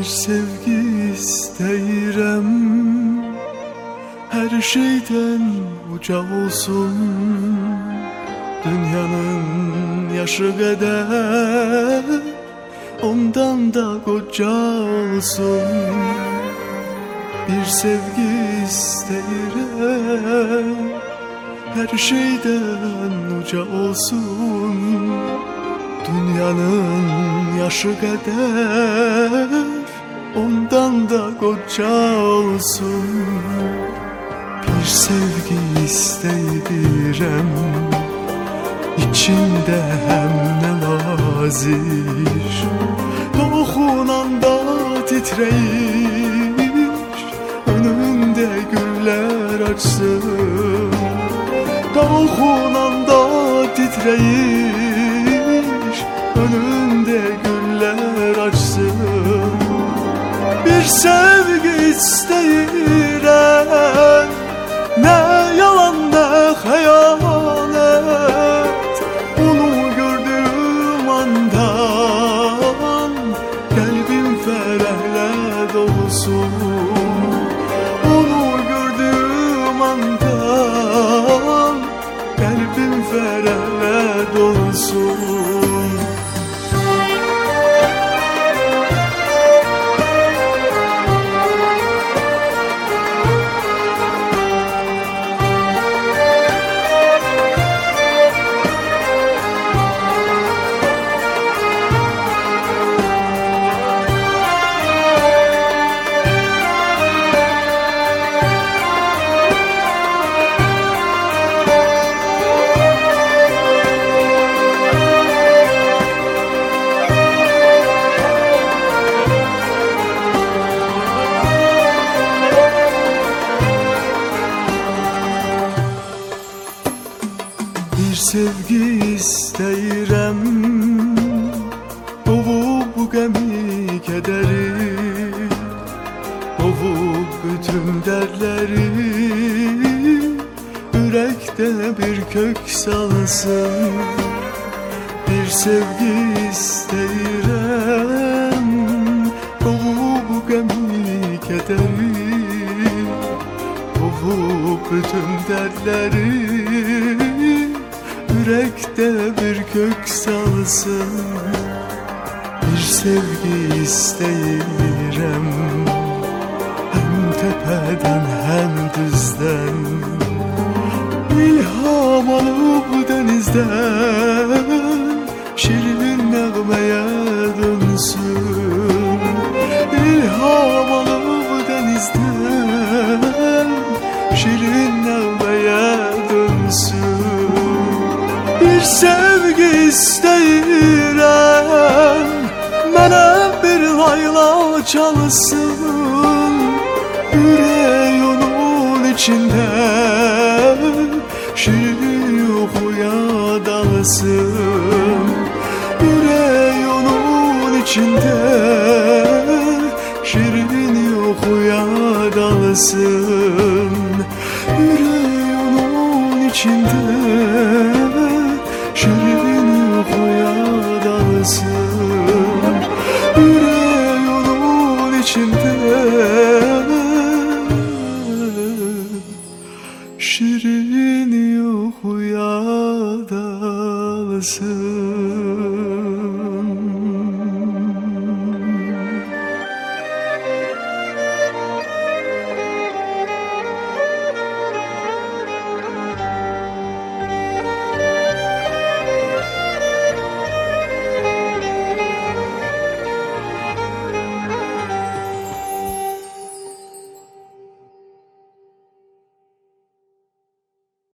Bir sevgi istəyirəm, her şeyden uca olsun. Dünyanın yaşı kadar, ondan da koca olsun. Bir sevgi istəyirəm, her şeyden uca olsun. Dünyanın yaşı kadar, ondan da koca olsun. Bir sevgi istəyirəm, içinde hem ne nazir, dokunanda titreyir, önünde güller açsın. Dokunanda titreyir, önünde güller açsın. Bir sevgi istəyirəm, ne yalan ne hayalet. Onu gördüğüm andan kalbim ferahla dolsun. Onu gördüğüm andan kalbim ferahla dolsun. Bir sevgi istəyirəm, qovub bu qəmi kədəri, qovub bütün dərdləri, ürəkdə bir kök salsın. Bir sevgi istəyirəm, qovub bu qəmi kədəri, qovub bütün dərdləri, yürekte bir kök salsın. Bir sevgi istəyirəm, hem tepeden hem düzden, ilham alıp denizden şirin nəğməyə dönsün. İlham alıp denizden şirin nəğməyə dönsün. Bir sevgi istəyirəm, mənə bir layla çalsın. Ürək onun içində şirin yuxuya dalsın. Ürək onun içində şirin yuxuya dalsın. Ürək onun içində